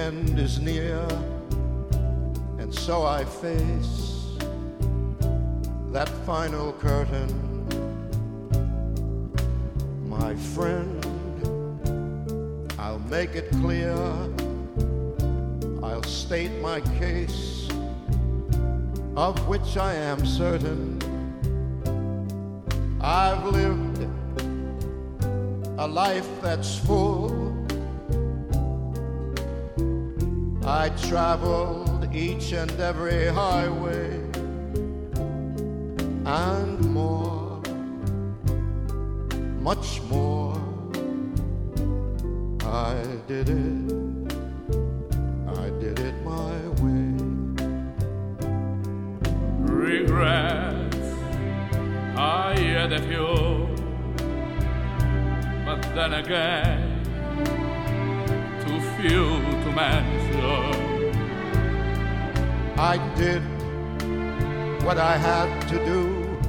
end is near, and so I face that final curtain. My friend, I'll make it clear, I'll state my case, of which I am certain. I've lived a life that's full. I traveled each and every highway and more, much more. I did it my way. Regrets, I had a few, but then again, too few to mention. I did what I had to do.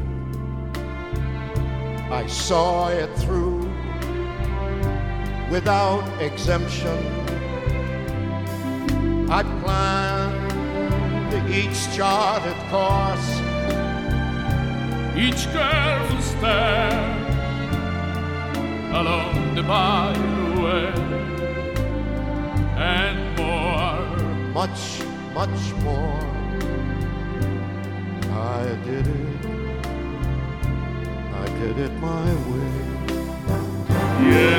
I saw it through without exemption. I planned each charted course, each careful step along the byway, and more, much more. I did it my way. Yeah.